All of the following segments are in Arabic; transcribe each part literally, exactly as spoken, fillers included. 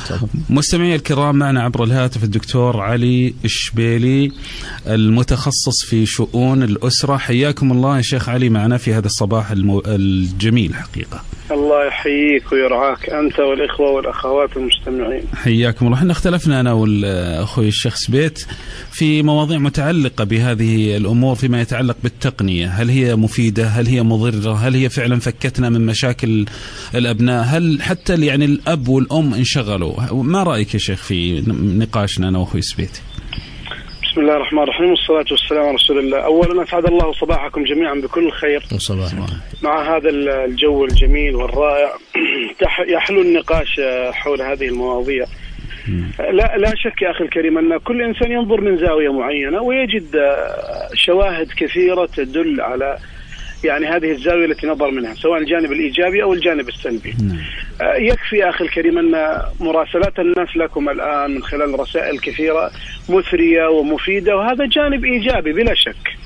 مستمعي الكرام، معنا عبر الهاتف الدكتور علي الشبيلي المتخصص في شؤون الأسرة. حياكم الله يا شيخ علي معنا في هذا الصباح المو... الجميل حقيقة. الله يحييك ويرعاك أنت والإخوة والأخوات المستمعين. حياكم الله. احنا اختلفنا أنا والأخوي الشيخ سبيت في مواضيع متعلقة بهذه الأمور فيما يتعلق بالتقنية. هل هي مفيدة؟ هل هي مضرة؟ هل هي فعلا فكتنا من مشاكل الأبناء؟ هل حتى يعني الأب والأم انشغلوا؟ ما رأيك يا شيخ في نقاشنا أنا وأخوي سبيت؟ بسم الله الرحمن الرحيم، والصلاة والسلام على رسول الله. أولا أسعد الله صباحكم جميعا بكل خير مع هذا الجو الجميل والرائع. يحلو النقاش حول هذه المواضيع. لا لا شك يا أخي الكريم أن كل إنسان ينظر من زاوية معينة ويجد شواهد كثيرة تدل على يعني هذه الزاوية التي نظر منها، سواء الجانب الإيجابي أو الجانب السلبي. يكفي يا أخي الكريم أن مراسلات الناس لكم الآن من خلال رسائل كثيرة مثرية ومفيدة، وهذا جانب إيجابي بلا شك.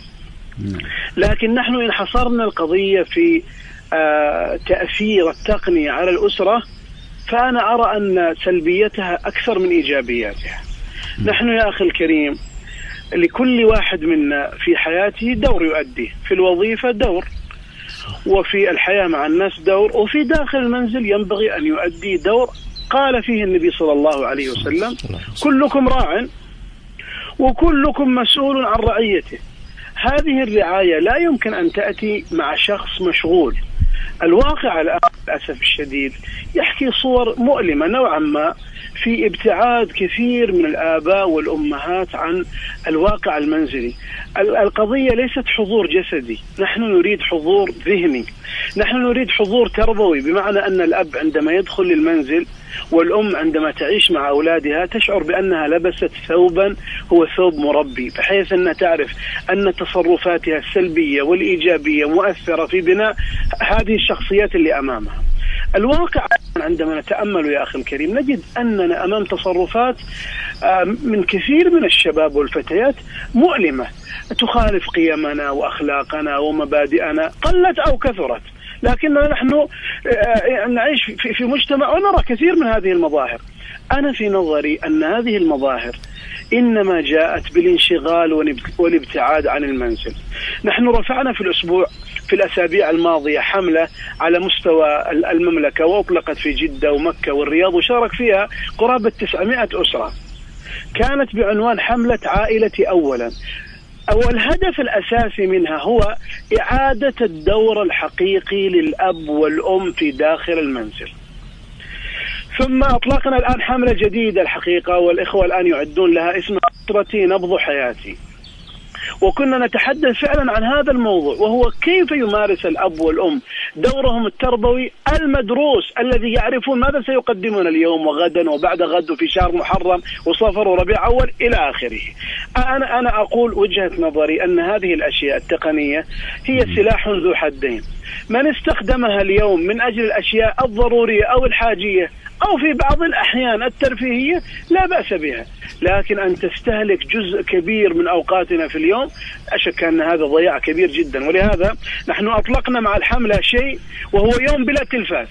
لكن نحن إن حصرنا القضية في تأثير التقنية على الأسرة، فأنا أرى أن سلبيتها أكثر من إيجابياتها. نحن يا أخي الكريم لكل واحد منا في حياته دور يؤديه، في الوظيفة دور، وفي الحياة مع الناس دور، وفي داخل المنزل ينبغي أن يؤدي دور قال فيه النبي صلى الله عليه وسلم: كلكم راع وكلكم مسؤول عن رعيته. هذه الرعاية لا يمكن أن تأتي مع شخص مشغول. الواقع الآن للأسف الشديد يحكي صور مؤلمة نوعا ما في ابتعاد كثير من الآباء والأمهات عن الواقع المنزلي. القضية ليست حضور جسدي، نحن نريد حضور ذهني، نحن نريد حضور تربوي، بمعنى أن الأب عندما يدخل للمنزل والأم عندما تعيش مع أولادها تشعر بأنها لبست ثوبا هو ثوب مربي، بحيث أنها تعرف أن تصرفاتها السلبية والإيجابية مؤثرة في بناء هذه الشخصيات اللي أمامها. الواقع عندما نتأمل يا أخي الكريم نجد أننا أمام تصرفات من كثير من الشباب والفتيات مؤلمة تخالف قيمنا وأخلاقنا ومبادئنا قلت أو كثرت، لكننا نحن نعيش في مجتمع ونرى كثير من هذه المظاهر. أنا في نظري أن هذه المظاهر إنما جاءت بالانشغال والابتعاد عن المنزل. نحن رفعنا في الأسبوع في الأسابيع الماضية حملة على مستوى المملكة، وأطلقت في جدة ومكة والرياض، وشارك فيها قرابة تسعمائة أسرة. كانت بعنوان حملة عائلتي أولا. والهدف الأساسي منها هو إعادة الدور الحقيقي للأب والأم في داخل المنزل. ثم أطلقنا الآن حملة جديدة الحقيقة، والإخوة الآن يعدون لها، اسمها أسرتي نبض حياتي. وكنا نتحدث فعلا عن هذا الموضوع، وهو كيف يمارس الأب والأم دورهم التربوي المدروس الذي يعرفون ماذا سيقدمون اليوم وغدا وبعد غد وفي شهر محرم وصفر وربيع أول إلى آخره. أنا أنا أقول وجهة نظري أن هذه الأشياء التقنية هي سلاح ذو حدين. من استخدمها اليوم من أجل الأشياء الضرورية أو الحاجية أو في بعض الأحيان الترفيهية لا بأس بها، لكن أن تستهلك جزء كبير من أوقاتنا في اليوم أشك أن هذا ضياع كبير جدا. ولهذا نحن أطلقنا مع الحملة شيء وهو يوم بلا تلفاز.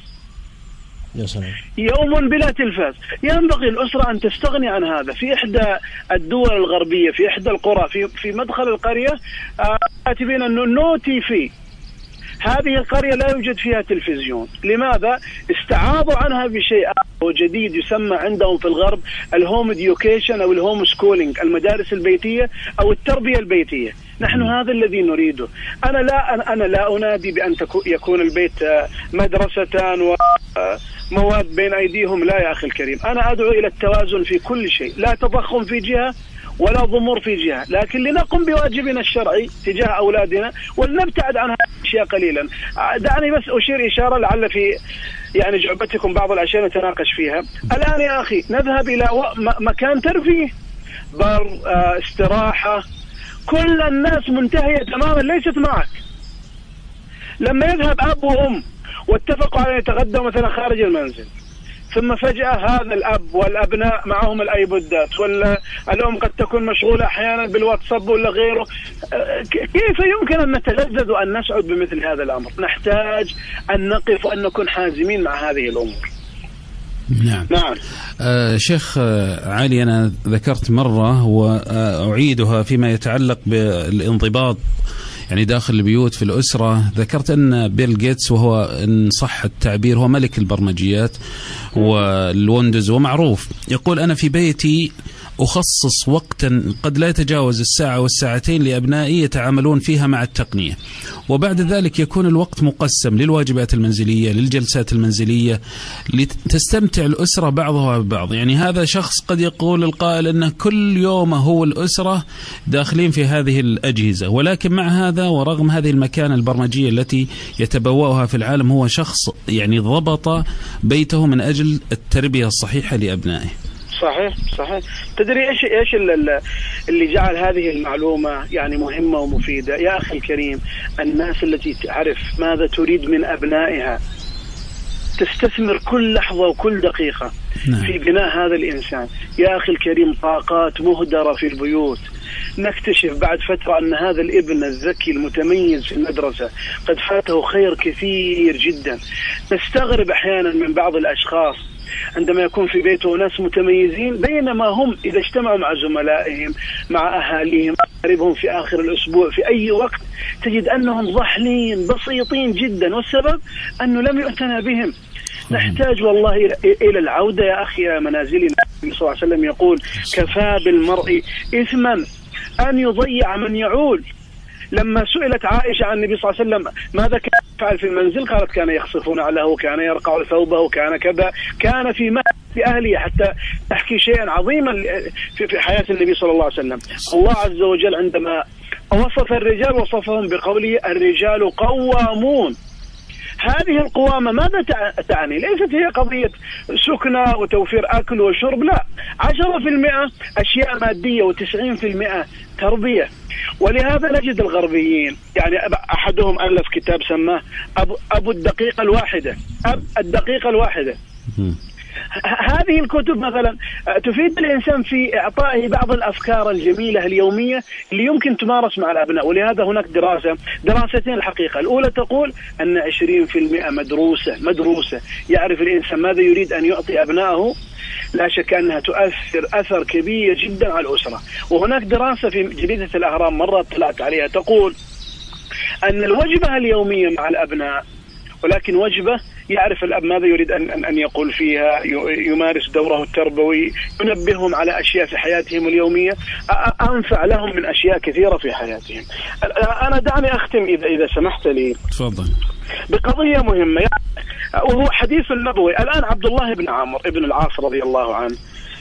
يوم بلا تلفاز. ينبغي الأسرة أن تستغني عن هذا. في إحدى الدول الغربية في إحدى القرى في في مدخل القرية كاتبين أنه نو تي في. هذه القرية لا يوجد فيها تلفزيون. لماذا؟ استعاضوا عنها بشيء جديد يسمى عندهم في الغرب الهوم إديوكيشن أو الهوم سكولينج، المدارس البيتية أو التربية البيتية. نحن هذا الذي نريده. أنا لا أنا لا أنادي بأن يكون البيت مدرسة ومواد بين أيديهم، لا يا أخي الكريم. أنا أدعو إلى التوازن في كل شيء، لا تضخم في جهة ولا ضمور في جهة، لكن لنقم بواجبنا الشرعي تجاه أولادنا ولنبتعد عن هذه الأشياء قليلا. دعني بس أشير إشارة لعل في يعني جعبتكم بعض الأشياء نتناقش فيها. الآن يا أخي نذهب إلى مكان ترفيه، بر، استراحة، كل الناس منتهية تماما ليست معك. لما يذهب أب وأم واتفقوا على أن يتغدوا مثلا خارج المنزل، ثم فجأة هذا الأب والأبناء معهم الأيبودات، ولا الأم قد تكون مشغولة أحيانا بالواتساب ولا غيره، كيف يمكن أن نتلذذ وأن نسعد بمثل هذا الأمر؟ نحتاج أن نقف وأن نكون حازمين مع هذه الأمور. نعم. نعم. آه شيخ علي، أنا ذكرت مرة وأعيدها فيما يتعلق بالانضباط يعني داخل البيوت في الأسرة. ذكرت أن بيل جيتس، وهو إن صح التعبير هو ملك البرمجيات والويندوز ومعروف، يقول أنا في بيتي أخصص وقتا قد لا يتجاوز الساعة والساعتين لأبنائي يتعاملون فيها مع التقنية، وبعد ذلك يكون الوقت مقسم للواجبات المنزلية، للجلسات المنزلية، لتستمتع الأسرة بعضها ببعض. يعني هذا شخص قد يقول القائل أنه كل يوم هو الأسرة داخلين في هذه الأجهزة، ولكن مع هذا ورغم هذه المكانة البرمجية التي يتبوأها في العالم، هو شخص يعني ضبط بيته من أجل التربية الصحيحة لأبنائه. صحيح صحيح. تدري ايش ايش اللي جعل هذه المعلومه يعني مهمه ومفيده يا اخي الكريم؟ الناس التي تعرف ماذا تريد من ابنائها تستثمر كل لحظه وكل دقيقه نعم. في بناء هذا الانسان. يا اخي الكريم، طاقات مهدره في البيوت. نكتشف بعد فتره ان هذا الابن الذكي المتميز في المدرسه قد فاته خير كثير جدا. نستغرب احيانا من بعض الاشخاص عندما يكون في بيته ناس متميزين، بينما هم إذا اجتمعوا مع زملائهم مع أهاليهم قريبهم في آخر الأسبوع في أي وقت تجد أنهم ضحلين بسيطين جدا، والسبب أنه لم يعتنى بهم. نحتاج والله إلى العودة يا أخي يا منازلنا. النبي صلى الله عليه وسلم يقول كفى بالمرء إثما أن يضيع من يعول. لما سئلت عائشة عن النبي صلى الله عليه وسلم ماذا كان يفعل في المنزل، قالت كان يخصف نعله، كان يرقع ثوبه، كان كذا، كان في في أهله، حتى تحكي شيئا عظيما في حياة النبي صلى الله عليه وسلم. الله عز وجل عندما وصف الرجال وصفهم بقوله الرجال قوامون. هذه القوامة ماذا تعني؟ ليست هي قضية سكنة وتوفير أكل وشرب، لا، عشرة في المئة أشياء مادية وتسعين في المئة تربية. ولهذا نجد الغربيين يعني أحدهم ألف كتاب سماه أبو, أبو الدقيقة الواحدة، أب الدقيقة الواحدة. هذه الكتب مثلا تفيد الإنسان في إعطائه بعض الأفكار الجميلة اليومية اللي يمكن تمارس مع الأبناء. ولهذا هناك دراسة دراستين الحقيقة. الأولى تقول أن عشرين في المئة مدروسة مدروسة يعرف الإنسان ماذا يريد أن يعطي أبنائه، لا شك أنها تؤثر أثر كبير جدا على الأسرة. وهناك دراسة في جريدة الأهرام مرة طلعت عليها تقول أن الوجبة اليومية مع الأبناء، ولكن وجبة يعرف الأب ماذا يريد أن أن يقول فيها، يمارس دوره التربوي، ينبههم على أشياء في حياتهم اليومية أنفع لهم من أشياء كثيرة في حياتهم. أنا دعني أختم إذا إذا سمحت لي. تفضل. بقضية مهمة وهو حديث النبوي. الآن عبد الله بن عمرو بن العاص رضي الله عنه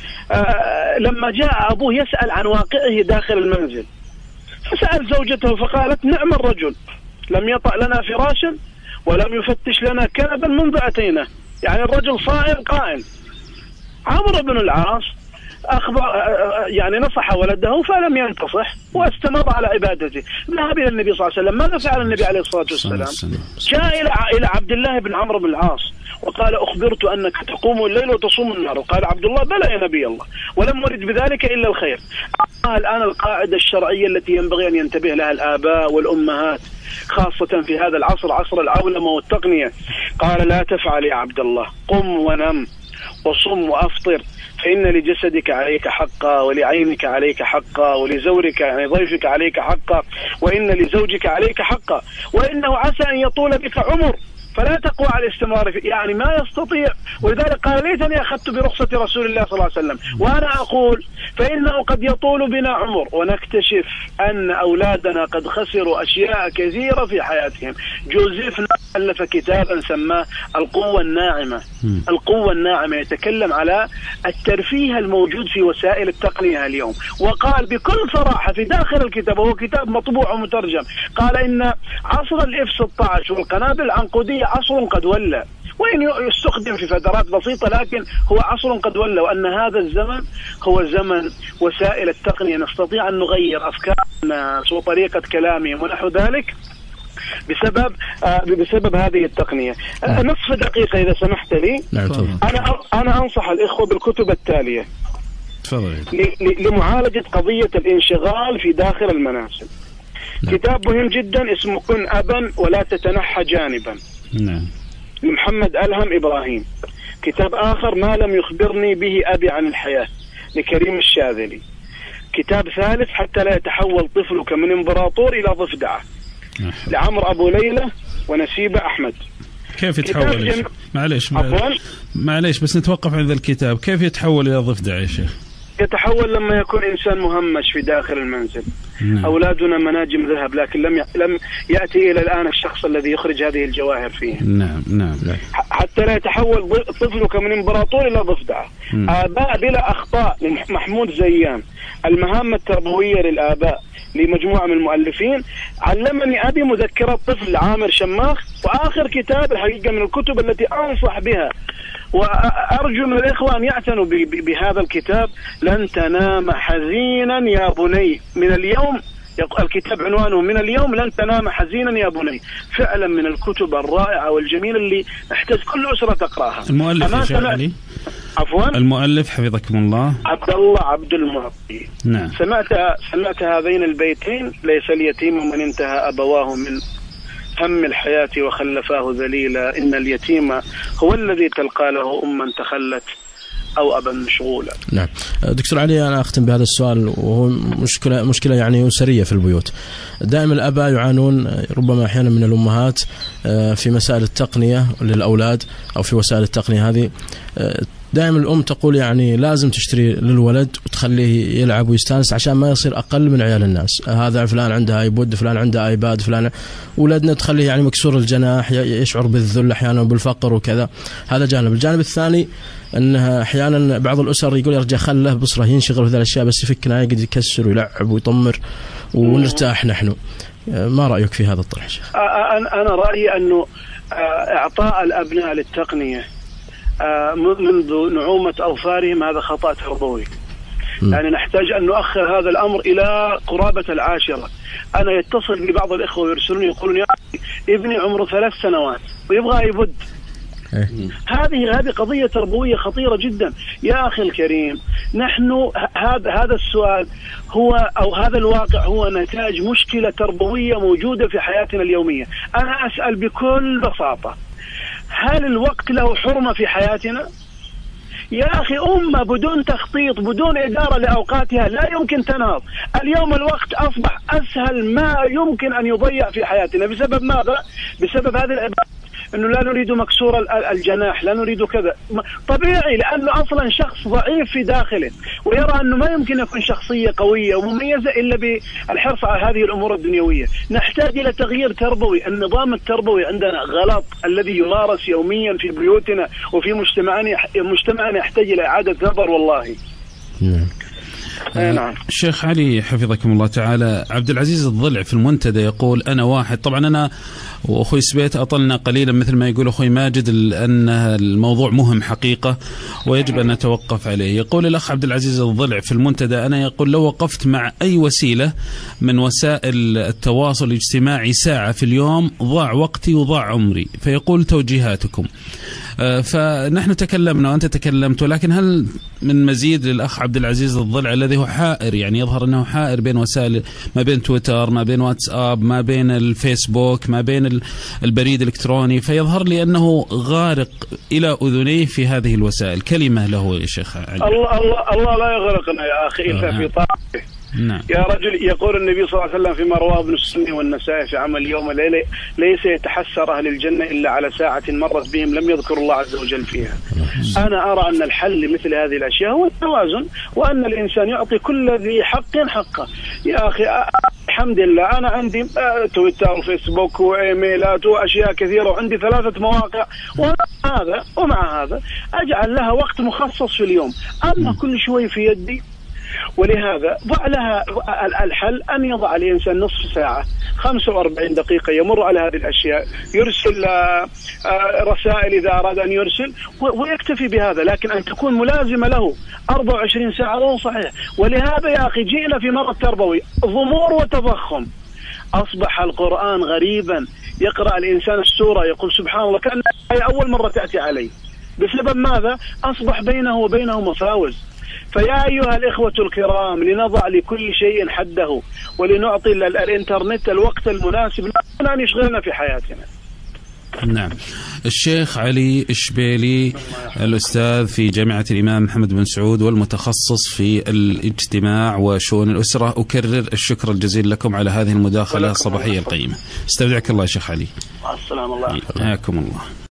لما جاء أبوه يسأل عن واقعه داخل المنزل، فسأل زوجته فقالت نعم الرجل لم يطأ لنا فراشا ولم يفتش لنا كنبا منذ أتينا. يعني الرجل صائم قائم. عمرو بن العاص أخبر يعني نصح ولده فلم ينتصح واستمر على عبادته. ذهب إلى النبي صلى الله عليه وسلم. ماذا فعل النبي عليه الصلاة والسلام؟ جاء إلى إلى عبد الله بن عمرو بن العاص وقال أخبرت أنك تقوم الليل وتصوم النهار. قال عبد الله بلى يا نبي الله، ولم أرد بذلك إلا الخير. الآن القاعدة الشرعية التي ينبغي أن ينتبه لها الآباء والأمهات خاصة في هذا العصر، عصر العولمة والتقنية. قال لا تفعل يا عبد الله، قم ونم وصم وأفطر، فإن لجسدك عليك حقا، ولعينك عليك حقا، ولزورك يعني ضيفك عليك حقا، وإن لزوجك عليك حقا، وإنه عسى أن يطول بك عمر فلا تقوى على الاستمرار فيه. يعني ما يستطيع. ولذلك قال ليتني أخذت برخصة رسول الله صلى الله عليه وسلم. وأنا أقول فإنه قد يطول بنا عمر ونكتشف أن أولادنا قد خسروا أشياء كثيرة في حياتهم. جوزيف ألف كتابا سماه القوة الناعمة. القوة الناعمة يتكلم على الترفيه الموجود في وسائل التقنية اليوم، وقال بكل صراحة في داخل الكتاب، وهو كتاب مطبوع ومترجم، قال إن عصر الإف ستة عشر والقنابل العنقودية عصر قد ولى، وإن يستخدم في فترات بسيطة لكن هو عصر قد ولى، وأن هذا الزمن هو زمن وسائل التقنية. نستطيع أن نغير أفكار الناس وطريقة كلامهم ونحو ذلك بسبب آه بسبب هذه التقنية. آه نصف دقيقة إذا سمحت لي. أنا أنا أنصح الإخوة بالكتب التالية لمعالجة قضية الانشغال في داخل المنازل. نعم. كتاب مهم جدا اسمه كن أبا ولا تتنحى جانبا. نعم. محمد ألهم إبراهيم. كتاب آخر ما لم يخبرني به أبي عن الحياة لكريم الشاذلي. كتاب ثالث حتى لا يتحول طفلك من إمبراطور إلى ضفدعة لعمر أبو ليلى ونسيبة أحمد. كيف يتحول جم... معليش معليش بس نتوقف عند الكتاب. كيف يتحول إلى ضفدعة يا شيخ؟ يتحول لما يكون إنسان مهمش في داخل المنزل. نعم. أولادنا مناجم ذهب، لكن لم ي... لم يأتي إلى الآن الشخص الذي يخرج هذه الجواهر فيه. نعم نعم. حتى لا يتحول طفلك من إمبراطور إلى ضفدعة. آباء بلا أخطاء لمحمود زيان، المهام التربوية للآباء لمجموعة من المؤلفين. علمني أبي مذكرة طفل عامر شماخ، وآخر كتاب الحقيقة من الكتب التي أنصح بها وأرجو من الإخوة أن يعتنوا بهذا الكتاب، لن تنام حزينا يا بني من اليوم. الكتاب عنوانه من اليوم لن تنام حزينا يا بني. فعلا من الكتب الرائعة والجميلة اللي نحتاج كل أسرة تقرأها. المؤلف يا شيخ علي؟ عفوا؟ المؤلف حفظكم الله. عبد الله عبد المعطي. نعم. سمعت سمعت هذين البيتين: ليس اليتيم من انتهى أبواه من هم الحياة وخلفاه ذليلا، إن اليتيم هو الذي تلقى له أما تخلت أو أبا مشغولا. نعم دكتور علي، أنا أختم بهذا السؤال، وهو مشكلة مشكلة يعني أسرية في البيوت. دائما الآباء يعانون ربما أحيانا من الأمهات في مسائل التقنية للأولاد أو في وسائل التقنية هذه. دائما الأم تقول يعني لازم تشتري للولد وتخليه يلعب ويستانس عشان ما يصير أقل من عيال الناس. هذا فلان عنده آيبود، فلان عنده آيباد، فلان ولدنا تخليه يعني مكسور الجناح، يشعر بالذل أحيانا وبالفقر وكذا. هذا جانب. الجانب الثاني أنها أحيانا بعض الأسر يقول يرجع خله بصره ينشغل في هذه الأشياء، بس يفكنا يقعد يكسر ويلعب ويطمر ونرتاح نحن. ما رأيك في هذا الطرح شيخ؟ أنا رأيي أنه إعطاء الأبناء للتقنية منذ نعومة أظفارهم هذا خطأ تربوي. يعني نحتاج أن نؤخر هذا الأمر إلى قرابة العاشرة. أنا يتصل ببعض الإخوة ويرسلون يقولون يا ابني عمره ثلاث سنوات ويبغى يبد. هذه هذه قضية تربوية خطيرة جدا يا أخي الكريم. نحن هذا هذا السؤال هو أو هذا الواقع هو نتاج مشكلة تربوية موجودة في حياتنا اليومية. أنا أسأل بكل بساطة: هل الوقت له حرمة في حياتنا؟ يا أخي أمة بدون تخطيط بدون إدارة لأوقاتها لا يمكن تنهض. اليوم الوقت أصبح أسهل ما يمكن أن يضيع في حياتنا. بسبب ماذا؟ بسبب هذه العبارة أنه لا نريد مكسور الجناح، لا نريد كذا. طبيعي، لأنه أصلا شخص ضعيف في داخله ويرى أنه ما يمكن يكون شخصية قوية ومميزة إلا بالحرص على هذه الأمور الدنيوية. نحتاج إلى تغيير تربوي. النظام التربوي عندنا غلط الذي يمارس يوميا في بيوتنا وفي مجتمعنا مجتمعنا يحتاج إلى إعادة نظر والله. نعم. الشيخ علي حفظكم الله تعالى، عبد العزيز الضلع في المنتدى يقول: أنا واحد. طبعا أنا وأخوي سبيت أطلنا قليلا مثل ما يقول أخوي ماجد أن الموضوع مهم حقيقة ويجب أن نتوقف عليه. يقول الأخ عبد العزيز الضلع في المنتدى: أنا يقول لو وقفت مع أي وسيلة من وسائل التواصل الاجتماعي ساعة في اليوم ضاع وقتي وضاع عمري. فيقول: توجيهاتكم. فنحن تكلمنا وأنت تكلمت، ولكن هل من مزيد للأخ عبد العزيز الضلع الذي هو حائر، يعني يظهر أنه حائر بين وسائل، ما بين تويتر، ما بين واتساب، ما بين الفيسبوك، ما بين البريد الإلكتروني، فيظهر لي أنه غارق إلى أذنيه في هذه الوسائل. كلمة له يا شيخ علي. الله الله الله لا يغرقنا يا أخي إلا في طاعته. نعم. يا رجل، يقول النبي صلى الله عليه وسلم فيما رواه ابن السني والنسائي في عمل يوم الليلة: ليس يتحسر أهل الجنة إلا على ساعة مرت بهم لم يذكر الله عز وجل فيها. أنا أرى أن الحل لمثل هذه الأشياء هو التوازن، وأن الإنسان يعطي كل ذي حق حقه. يا أخي الحمد لله أنا عندي تويتر وفيسبوك وإيميلات وأشياء كثيرة وعندي ثلاثة مواقع، ومع هذا ومع هذا أجعل لها وقت مخصص في اليوم. أما كل شوي في يدي، ولهذا ضع لها الحل أن يضع الإنسان نصف ساعة خمسة وأربعين دقيقة يمر على هذه الأشياء، يرسل رسائل إذا أراد أن يرسل ويكتفي بهذا. لكن أن تكون ملازمة له أربعة وعشرين ساعة غير صحيح. ولهذا يا أخي جئنا في مرض تربوي، ضمور وتضخم. أصبح القرآن غريبا، يقرأ الإنسان السورة يقول سبحان الله كأن أول مرة تأتي عليه. بسبب ماذا؟ أصبح بينه وبينه مفاوز. فيا أيها الإخوة الكرام، لنضع لكل شيء حده ولنعطي الإنترنت الوقت المناسب أن يشغلنا في حياتنا. نعم. الشيخ علي الشبيلي الأستاذ في جامعة الإمام محمد بن سعود والمتخصص في الاجتماع وشؤون الأسرة، أكرر الشكر الجزيل لكم على هذه المداخلة الصباحية القيمة. استودعك الله يا شيخ علي. مع السلامة. الله حياكم الله.